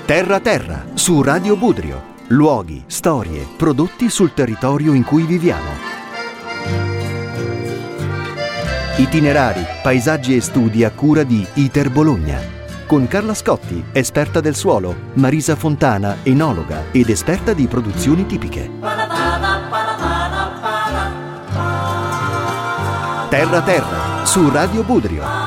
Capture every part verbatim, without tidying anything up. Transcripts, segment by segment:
Terra Terra, su Radio Budrio. Luoghi, storie, prodotti sul territorio in cui viviamo. Itinerari, paesaggi e studi a cura di Iter Bologna. Con Carla Scotti, esperta del suolo, Marisa Fontana, enologa ed esperta di produzioni tipiche. Terra Terra, su Radio Budrio.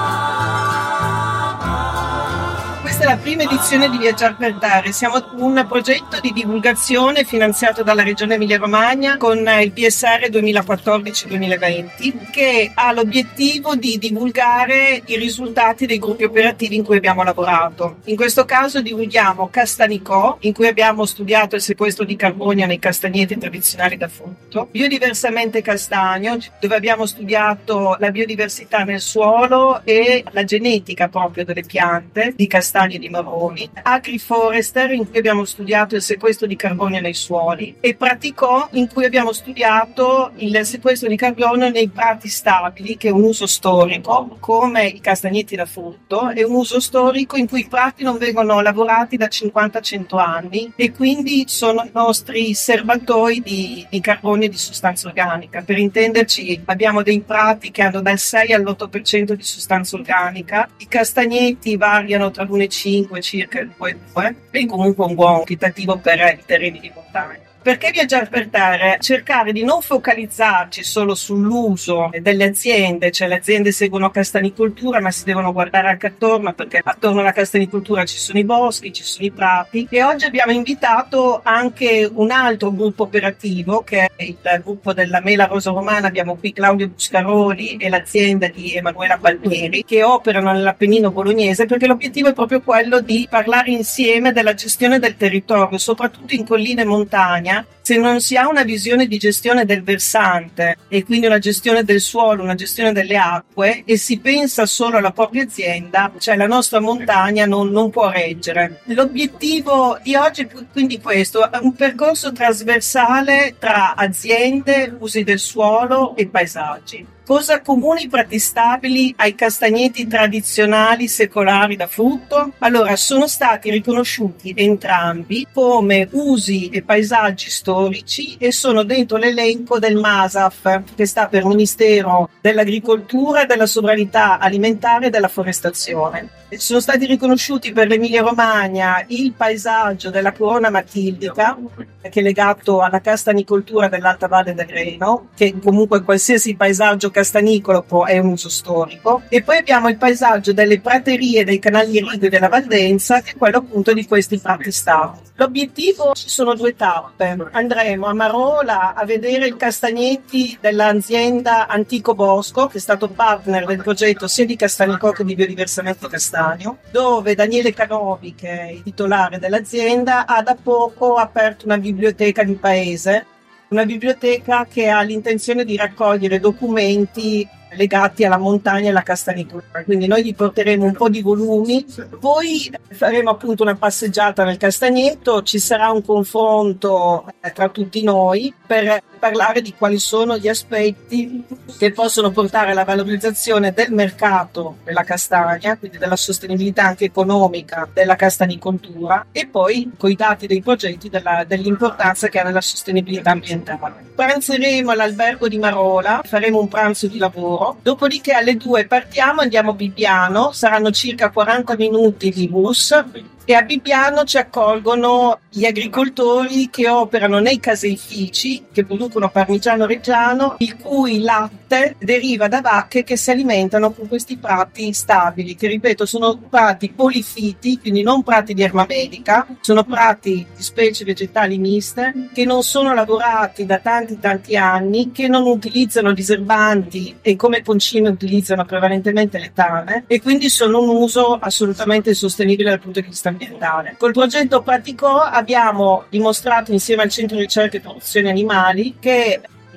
Questa è la prima edizione di Viaggiare per Dare. Siamo un progetto di divulgazione finanziato dalla Regione Emilia-Romagna con il P S R duemilaquattordici duemilaventi, che ha l'obiettivo di divulgare i risultati dei gruppi operativi in cui abbiamo lavorato. In questo caso divulghiamo Castanicò, in cui abbiamo studiato il sequestro di carbonio nei castagneti tradizionali da frutto, Biodiversamente Castagno, dove abbiamo studiato la biodiversità nel suolo e la genetica proprio delle piante di castagni e di marroni, Agriforester, in cui abbiamo studiato il sequestro di carbonio nei suoli, e Praticò, in cui abbiamo studiato il sequestro di carbonio nei prati stabili, che è un uso storico, come i castagneti da frutto, è un uso storico in cui i prati non vengono lavorati da cinquanta a cento anni e quindi sono i nostri serbatoi di, di carbonio e di sostanza organica. Per intenderci, abbiamo dei prati che hanno dal sei all'otto per cento di sostanza organica, i castagneti variano tra l'uno e cinque circa, il due e due, e comunque un buon quantitativo per i terreni di montagna. Perché Viaggiare per Dare? Cercare di non focalizzarci solo sull'uso delle aziende, cioè le aziende seguono castanicoltura ma si devono guardare anche attorno, perché attorno alla castanicoltura ci sono i boschi, ci sono i prati, e oggi abbiamo invitato anche un altro gruppo operativo che è il gruppo della Mela Rosa Romana. Abbiamo qui Claudio Buscaroli e l'azienda di Emanuela Palmieri che operano nell'Appennino bolognese, perché l'obiettivo è proprio quello di parlare insieme della gestione del territorio, soprattutto in collina e montagna. Se non si ha una visione di gestione del versante e quindi una gestione del suolo, una gestione delle acque, e si pensa solo alla propria azienda, cioè la nostra montagna non, non può reggere. L'obiettivo di oggi è quindi questo, un percorso trasversale tra aziende, usi del suolo e paesaggi. Cosa comuni i prati stabili ai castagneti tradizionali secolari da frutto? Allora, sono stati riconosciuti entrambi come usi e paesaggi storici e sono dentro l'elenco del MASAF, che sta per Ministero dell'Agricoltura, della Sovranità Alimentare e della Forestazione. Sono stati riconosciuti per l'Emilia Romagna il paesaggio della corona matildica, che è legato alla castanicoltura dell'Alta Valle del Reno, che comunque qualsiasi paesaggio castanicolo è un uso storico, e poi abbiamo il paesaggio delle praterie, dei canali irrigui della Valdenza, che è quello appunto di questi prati stabili. L'obiettivo, ci sono due tappe. Andremo a Marola a vedere i castagneti dell'azienda Antico Bosco, che è stato partner del progetto sia di Castanicò che di Biodiversamente Castagno, dove Daniele Canovi, che è il titolare dell'azienda, ha da poco aperto una biblioteca di paese, una biblioteca che ha l'intenzione di raccogliere documenti legati alla montagna e alla castanicoltura. Quindi noi gli porteremo un po' di volumi, poi faremo appunto una passeggiata nel castagneto, ci sarà un confronto tra tutti noi per parlare di quali sono gli aspetti che possono portare alla valorizzazione del mercato della castagna, quindi della sostenibilità anche economica della castanicoltura, e poi coi dati dei progetti della, dell'importanza che ha nella sostenibilità ambientale. Pranzeremo all'albergo di Marola, faremo un pranzo di lavoro. Dopodiché alle due partiamo, andiamo a Bibbiano, saranno circa quaranta minuti di bus, e a Bibbiano ci accolgono gli agricoltori che operano nei caseifici, che producono parmigiano reggiano, il cui latte deriva da vacche che si alimentano con questi prati stabili, che ripeto sono prati polifiti, quindi non prati di erba medica, sono prati di specie vegetali miste, che non sono lavorati da tanti tanti anni, che non utilizzano diserbanti e come concime utilizzano prevalentemente letame, e quindi sono un uso assolutamente sostenibile dal punto di vista ambientale. Col progetto Praticò abbiamo dimostrato insieme al Centro di Ricerca e Produzione Animali che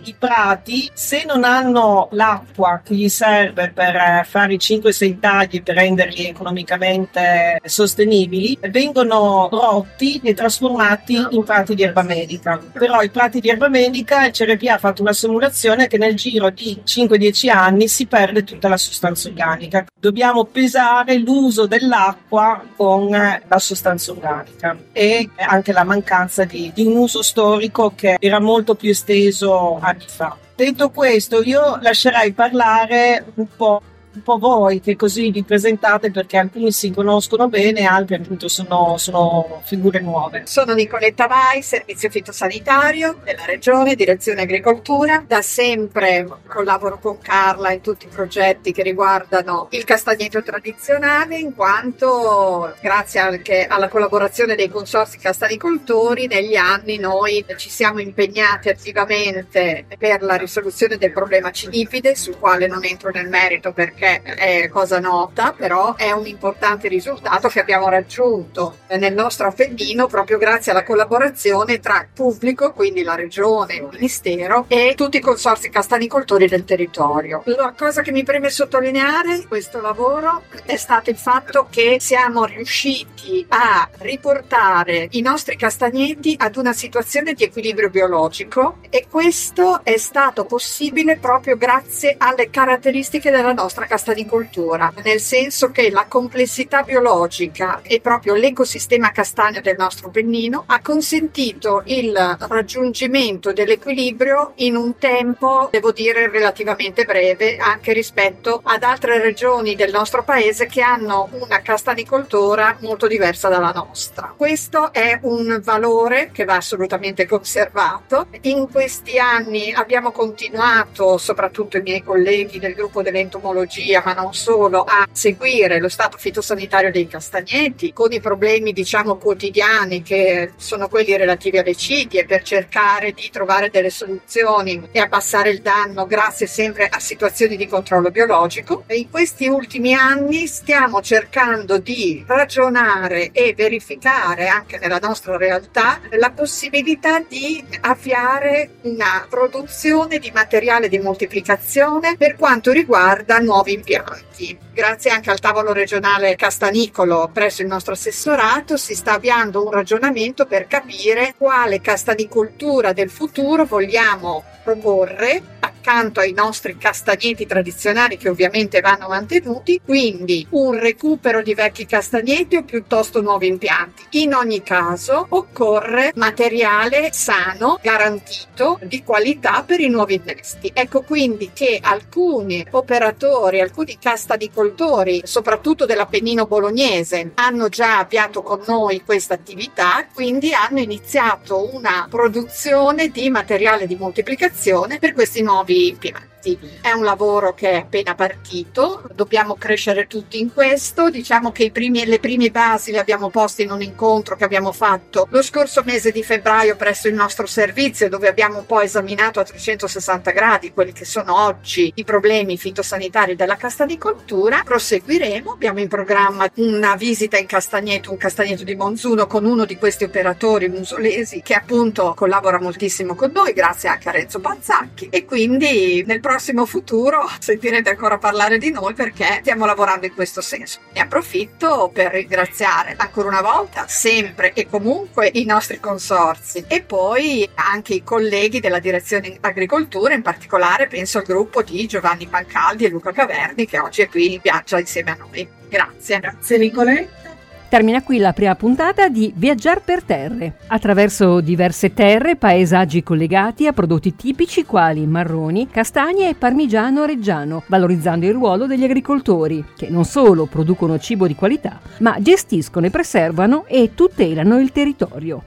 i prati, se non hanno l'acqua che gli serve per fare i cinque sei tagli per renderli economicamente sostenibili, vengono rotti e trasformati in prati di erba medica. Però i prati di erba medica, il C R P ha fatto una simulazione che nel giro di cinque dieci anni si perde tutta la sostanza organica. Dobbiamo pesare l'uso dell'acqua con la sostanza organica e anche la mancanza di, di un uso storico che era molto più esteso anni fa. Detto questo, io lascerei parlare un po' un po' voi, che così vi presentate, perché alcuni si conoscono bene, altri appunto sono, sono figure nuove. Sono Nicoletta Vai, servizio fitosanitario della Regione, direzione agricoltura. Da sempre collaboro con Carla in tutti i progetti che riguardano il castagneto tradizionale, in quanto grazie anche alla collaborazione dei consorzi castanicoltori negli anni noi ci siamo impegnati attivamente per la risoluzione del problema cinipide, sul quale non entro nel merito perché è cosa nota, però è un importante risultato che abbiamo raggiunto nel nostro Appennino proprio grazie alla collaborazione tra pubblico, quindi la regione, il ministero e tutti i consorzi castanicoltori del territorio. La cosa che mi preme sottolineare in questo lavoro è stato il fatto che siamo riusciti a riportare i nostri castagneti ad una situazione di equilibrio biologico, e questo è stato possibile proprio grazie alle caratteristiche della nostra castanicoltura, nel senso che la complessità biologica e proprio l'ecosistema castagno del nostro Appennino ha consentito il raggiungimento dell'equilibrio in un tempo, devo dire, relativamente breve, anche rispetto ad altre regioni del nostro paese che hanno una castanicoltura molto diversa dalla nostra. Questo è un valore che va assolutamente conservato. In questi anni abbiamo continuato, soprattutto i miei colleghi del gruppo dell'entomologia, ma non solo, a seguire lo stato fitosanitario dei castagneti con i problemi diciamo quotidiani che sono quelli relativi alle cidie, per cercare di trovare delle soluzioni e abbassare il danno grazie sempre a situazioni di controllo biologico. E in questi ultimi anni stiamo cercando di ragionare e verificare anche nella nostra realtà la possibilità di avviare una produzione di materiale di moltiplicazione per quanto riguarda nuovi impianti. Grazie anche al tavolo regionale castanicolo presso il nostro assessorato si sta avviando un ragionamento per capire quale castanicoltura del futuro vogliamo proporre accanto ai nostri castagneti tradizionali, che ovviamente vanno mantenuti, quindi un recupero di vecchi castagneti o piuttosto nuovi impianti. In ogni caso occorre materiale sano, garantito, di qualità per i nuovi innesti. Ecco quindi che alcuni operatori, alcuni castanicoltori, soprattutto dell'Appennino bolognese, hanno già avviato con noi questa attività, quindi hanno iniziato una produzione di materiale di moltiplicazione per questi nuovi impianti. È un lavoro che è appena partito, dobbiamo crescere tutti in questo. Diciamo che i primi, le prime basi le abbiamo poste in un incontro che abbiamo fatto lo scorso mese di febbraio presso il nostro servizio, dove abbiamo un po' esaminato a trecentosessanta gradi quelli che sono oggi i problemi fitosanitari della castanicoltura. Proseguiremo, abbiamo in programma una visita in castagneto, un castagneto di Monzuno, con uno di questi operatori musolesi che appunto collabora moltissimo con noi, grazie anche a Renzo Panzacchi, e quindi nel prossimo futuro sentirete ancora parlare di noi perché stiamo lavorando in questo senso. Ne approfitto per ringraziare ancora una volta sempre e comunque i nostri consorzi e poi anche i colleghi della direzione agricoltura, in particolare penso al gruppo di Giovanni Pancaldi e Luca Caverni che oggi è qui in viaggio insieme a noi. Grazie. Grazie Nicoletta. Termina qui la prima puntata di Viaggiar per terre, attraverso diverse terre, paesaggi collegati a prodotti tipici quali marroni, castagne e parmigiano reggiano, valorizzando il ruolo degli agricoltori, che non solo producono cibo di qualità, ma gestiscono e preservano e tutelano il territorio.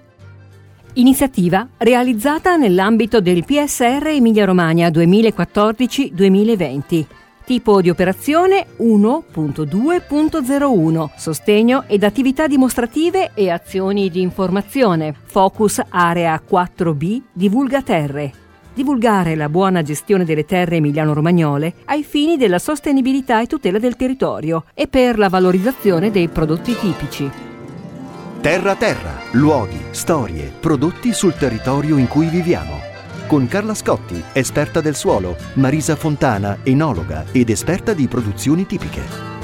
Iniziativa realizzata nell'ambito del P S R Emilia Romagna duemilaquattordici duemilaventi. Tipo di operazione uno punto due punto zero uno, sostegno ed attività dimostrative e azioni di informazione. Focus area quattro B, divulga terre. Divulgare la buona gestione delle terre emiliano-romagnole ai fini della sostenibilità e tutela del territorio e per la valorizzazione dei prodotti tipici. Terra Terra, luoghi, storie, prodotti sul territorio in cui viviamo. con Carla Scotti, esperta del suolo, Marisa Fontana, enologa ed esperta di produzioni tipiche.